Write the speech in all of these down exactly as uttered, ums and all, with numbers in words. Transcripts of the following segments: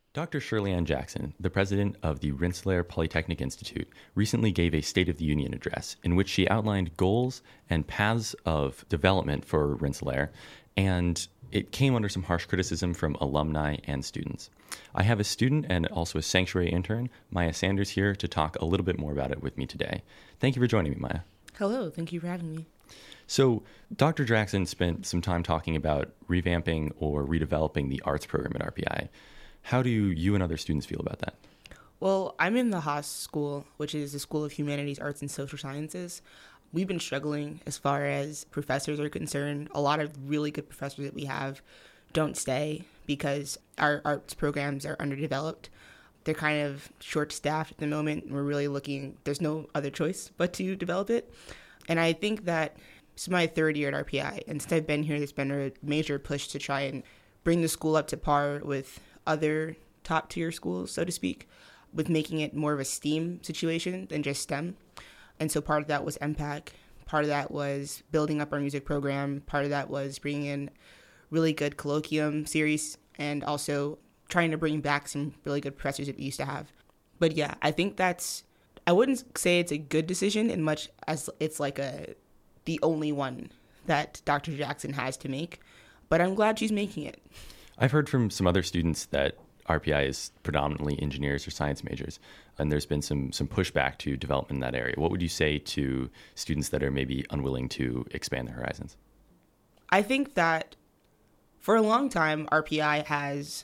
Doctor Shirley Ann Jackson, the president of the Rensselaer Polytechnic Institute, recently gave a State of the Union address in which she outlined goals and paths of development for Rensselaer, and it came under some harsh criticism from alumni and students. I have a student and also a sanctuary intern, Maya Sanders, here to talk a little bit more about it with me today. Thank you for joining me, Maya. Hello, thank you for having me. So, Doctor Jackson spent some time talking about revamping or redeveloping the arts program at R P I. How do you and other students feel about that? Well, I'm in the Haas School, which is the School of Humanities, Arts, and Social Sciences. We've been struggling as far as professors are concerned. A lot of really good professors that we have don't stay because our arts programs are underdeveloped. They're kind of short-staffed at the moment, and we're really looking, there's no other choice but to develop it. And I think that this is my third year at R P I, and since I've been here, there's been a major push to try and bring the school up to par with other top-tier schools, so to speak, with making it more of a STEAM situation than just STEM. And so part of that was M PAC. Part of that was building up our music program. Part of that was bringing in really good colloquium series and also trying to bring back some really good professors that we used to have. But yeah, I think that's, I wouldn't say it's a good decision in much as it's like a the only one that Doctor Jackson has to make, but I'm glad she's making it. I've heard from some other students that R P I is predominantly engineers or science majors, and there's been some some pushback to development in that area. What would you say to students that are maybe unwilling to expand their horizons? I think that for a long time, R P I has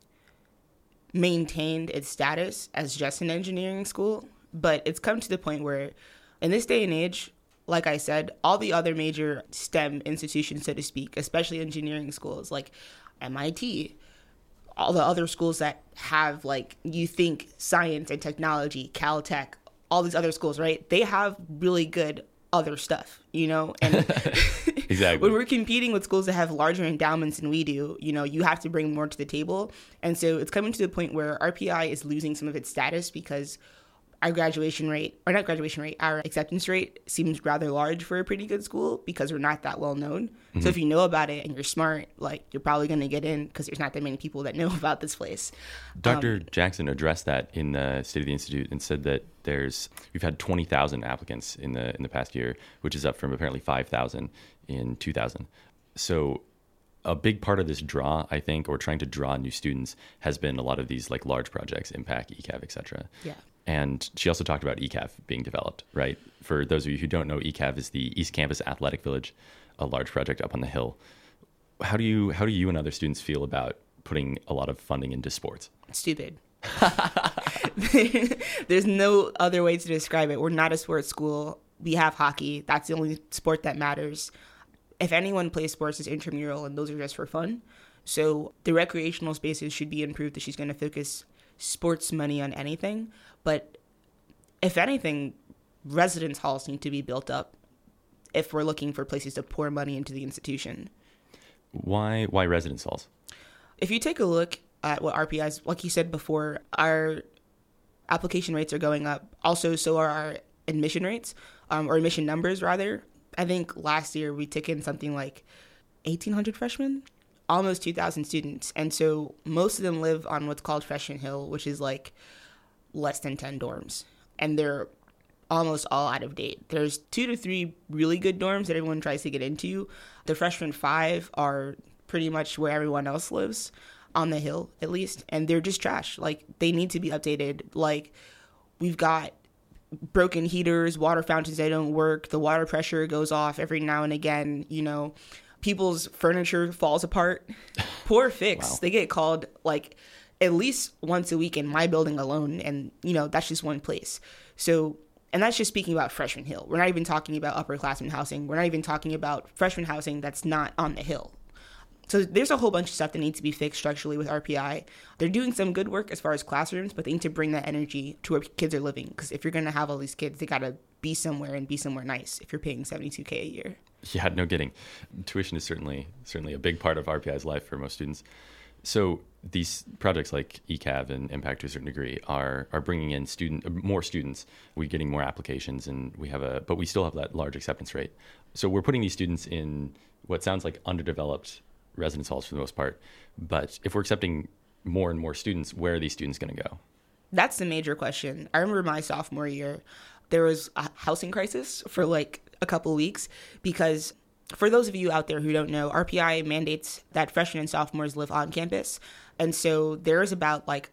maintained its status as just an engineering school, but it's come to the point where in this day and age, like I said, all the other major STEM institutions, so to speak, especially engineering schools like M I T, all the other schools that have, like, you think science and technology, Caltech, all these other schools, right? They have really good other stuff, you know? And exactly. When we're competing with schools that have larger endowments than we do, you know, you have to bring more to the table. And so it's coming to the point where R P I is losing some of its status because our graduation rate, or not graduation rate, our acceptance rate seems rather large for a pretty good school because we're not that well known. Mm-hmm. So if you know about it and you're smart, like, you're probably going to get in because there's not that many people that know about this place. Doctor Um, Jackson addressed that in the State of the Institute and said that there's we've had twenty thousand applicants in the in the past year, which is up from apparently five thousand in two thousand. So a big part of this draw, I think, or trying to draw new students has been a lot of these like large projects, M PAC, E C A V, et cetera. Yeah. And she also talked about E C A V being developed, right? For those of you who don't know, E C A V is the East Campus Athletic Village, a large project up on the hill. How do you how do you and other students feel about putting a lot of funding into sports? Stupid. There's no other way to describe it. We're not a sports school. We have hockey. That's the only sport that matters. If anyone plays sports, it's intramural, and those are just for fun. So the recreational spaces should be improved if she's going to focus sports money on anything. But if anything, residence halls need to be built up if we're looking for places to pour money into the institution. Why why residence halls? If you take a look at what R P I's, like you said before, our application rates are going up. Also, so are our admission rates, um, or admission numbers, rather. I think last year we took in something like eighteen hundred freshmen, almost two thousand students. And so most of them live on what's called Freshman Hill, which is like less than ten dorms. And they're almost all out of date. There's two to three really good dorms that everyone tries to get into. The freshman five are pretty much where everyone else lives, on the hill at least. And they're just trash. Like, they need to be updated. Like, we've got broken heaters, water fountains that don't work. The water pressure goes off every now and again. You know, people's furniture falls apart. Poor fix. Wow. They get called like at least once a week in my building alone. And, you know, that's just one place. So, and that's just speaking about Freshman Hill. We're not even talking about upperclassmen housing. We're not even talking about freshman housing that's not on the hill. So there's a whole bunch of stuff that needs to be fixed structurally with R P I. They're doing some good work as far as classrooms, but they need to bring that energy to where kids are living. Because if you're going to have all these kids, they got to be somewhere and be somewhere nice if you're paying seventy-two K a year. Yeah, no kidding. Tuition is certainly certainly a big part of R P I's life for most students. So these projects like E C A V and M PAC to a certain degree are are bringing in student more students. We're getting more applications, and we have a but we still have that large acceptance rate. So we're putting these students in what sounds like underdeveloped residence halls for the most part. But if we're accepting more and more students, where are these students going to go? That's the major question. I remember my sophomore year, there was a housing crisis for like a couple weeks because for those of you out there who don't know, R P I mandates that freshmen and sophomores live on campus. And so there's about like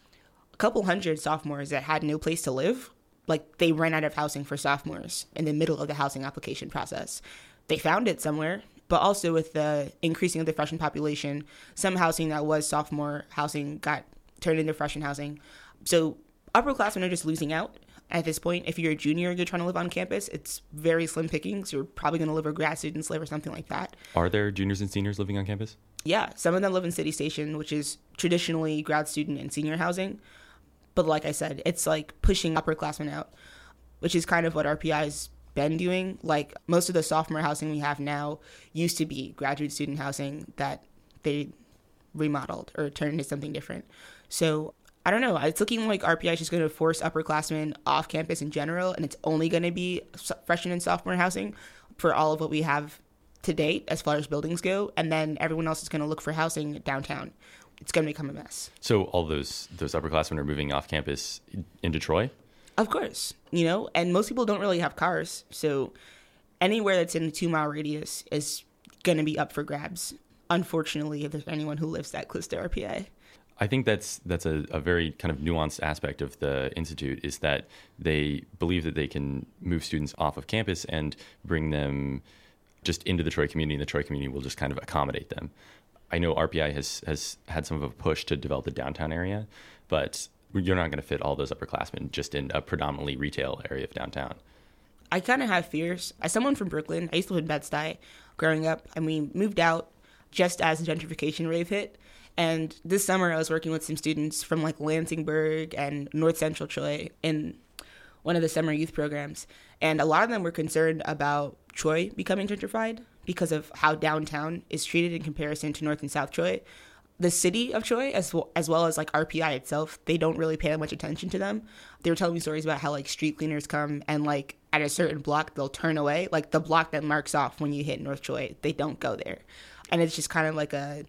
a couple hundred sophomores that had no place to live. Like they ran out of housing for sophomores in the middle of the housing application process. They found it somewhere, but also with the increasing of the freshman population, some housing that was sophomore housing got turned into freshman housing. So upperclassmen are just losing out at this point. If you're a junior and you're trying to live on campus, it's very slim pickings. You're probably going to live where grad students live or something like that. Are there juniors and seniors living on campus? Yeah, some of them live in City Station, which is traditionally grad student and senior housing. But like I said, it's like pushing upperclassmen out, which is kind of what R P I's been doing. Like most of the sophomore housing we have now used to be graduate student housing that they remodeled or turned into something different. So I don't know. It's looking like R P I is just going to force upperclassmen off campus in general, and it's only going to be freshman and sophomore housing for all of what we have to date as far as buildings go, and then everyone else is going to look for housing downtown. It's going to become a mess. So all those those upperclassmen are moving off campus into Troy? Of course, you know, and most people don't really have cars, so anywhere that's in a two-mile radius is going to be up for grabs, unfortunately, if there's anyone who lives that close to R P I. I think that's that's a, a very kind of nuanced aspect of the Institute, is that they believe that they can move students off of campus and bring them just into the Troy community, and the Troy community will just kind of accommodate them. I know R P I has, has had some of a push to develop the downtown area, but you're not going to fit all those upperclassmen just in a predominantly retail area of downtown. I kind of have fears. As someone from Brooklyn, I used to live in Bed-Stuy growing up, and we moved out just as the gentrification wave hit. And this summer, I was working with some students from like Lansingburg and North Central Troy in one of the summer youth programs. And a lot of them were concerned about Troy becoming gentrified because of how downtown is treated in comparison to North and South Troy. The city of Troy, as well, as well as like R P I itself, they don't really pay that much attention to them. They were telling me stories about how like street cleaners come and like at a certain block, they'll turn away. Like the block that marks off when you hit North Troy, they don't go there. And it's just kind of like a...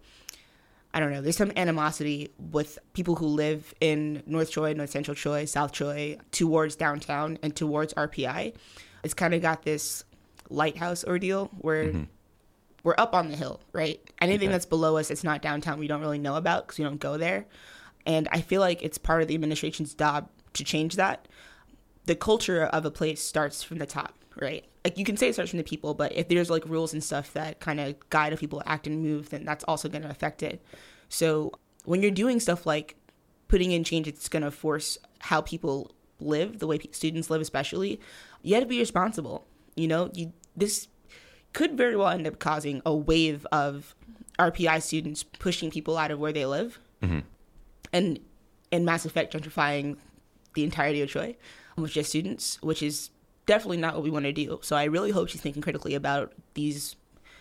I don't know, there's some animosity with people who live in North Troy, North Central Troy, South Troy, towards downtown and towards R P I. It's kind of got this lighthouse ordeal where mm-hmm. we're up on the hill, right? Anything okay. that's below us, it's not downtown, we don't really know about because we don't go there. And I feel like it's part of the administration's job to change that. The culture of a place starts from the top, right? Like you can say it starts from the people, but if there's like rules and stuff that kind of guide how people act and move, then that's also going to affect it. So when you're doing stuff like putting in change, it's going to force how people live, the way students live especially, you have to be responsible. You know, you, this could very well end up causing a wave of R P I students pushing people out of where they live mm-hmm. and in Mass Effect gentrifying the entirety of Troy with just students, which is definitely not what we want to do. So I really hope she's thinking critically about these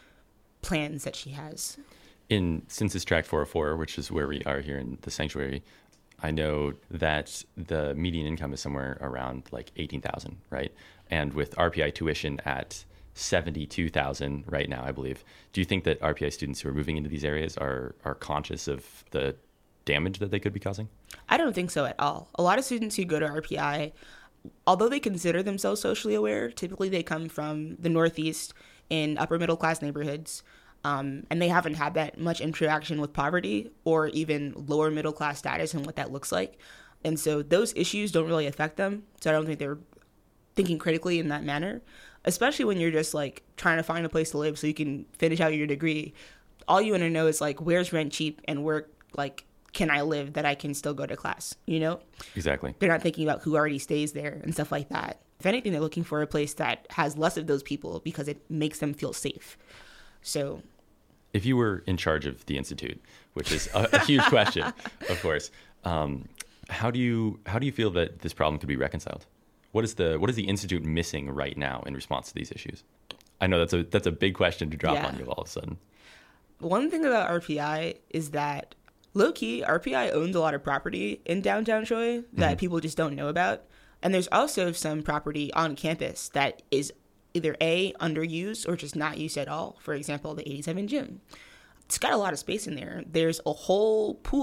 plans that she has. In Census Tract four oh four, which is where we are here in the sanctuary, I know that the median income is somewhere around like eighteen thousand, right? And with R P I tuition at seventy-two thousand right now, I believe. Do you think that R P I students who are moving into these areas are are conscious of the damage that they could be causing? I don't think so at all. A lot of students who go to R P I, although they consider themselves socially aware, typically they come from the Northeast in upper middle class neighborhoods, um, and they haven't had that much interaction with poverty or even lower middle class status and what that looks like. And so those issues don't really affect them. So I don't think they're thinking critically in that manner, especially when you're just like trying to find a place to live so you can finish out your degree. All you want to know is like, where's rent cheap and where like can I live that I can still go to class, you know? Exactly. They're not thinking about who already stays there and stuff like that. If anything, they're looking for a place that has less of those people because it makes them feel safe. So if you were in charge of the Institute, which is a, a huge question, of course, um, how do you how do you feel that this problem could be reconciled? What is the what is the Institute missing right now in response to these issues? I know that's a that's a big question to drop yeah. on you all of a sudden. One thing about R P I is that low-key, R P I owns a lot of property in downtown Troy that mm-hmm. people just don't know about. And there's also some property on campus that is either A, underused or just not used at all. For example, the eighty-seven gym. It's got a lot of space in there. There's a whole pool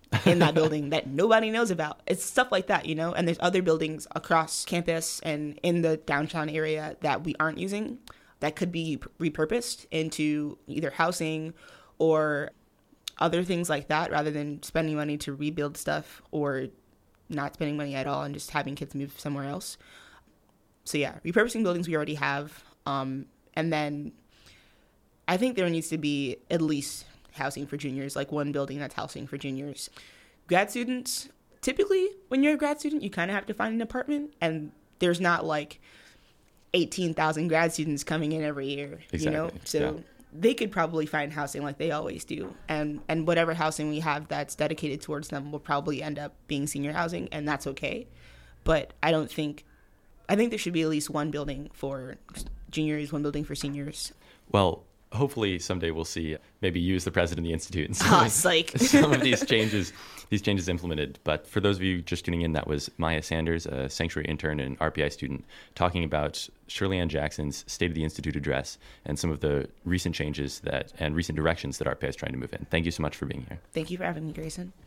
in that building that nobody knows about. It's stuff like that, you know? And there's other buildings across campus and in the downtown area that we aren't using that could be repurposed into either housing or other things like that, rather than spending money to rebuild stuff or not spending money at all and just having kids move somewhere else. So yeah, repurposing buildings we already have. Um, and then I think there needs to be at least housing for juniors, like one building that's housing for juniors. Grad students, typically when you're a grad student, you kind of have to find an apartment, and there's not like eighteen thousand grad students coming in every year, exactly. you know? So yeah. They could probably find housing like they always do. And, and whatever housing we have that's dedicated towards them will probably end up being senior housing, and that's okay. But I don't think, I think there should be at least one building for juniors, one building for seniors. Well, hopefully someday we'll see maybe you as the president of the institute and some, oh, it's like... some of these changes these changes implemented. But for those of you just tuning in, that was Maya Sanders, a Sanctuary intern and R P I student, talking about Shirley Ann Jackson's State of the Institute address and some of the recent changes that and recent directions that R P I is trying to move in. Thank you so much for being here. Thank you for having me, Grayson.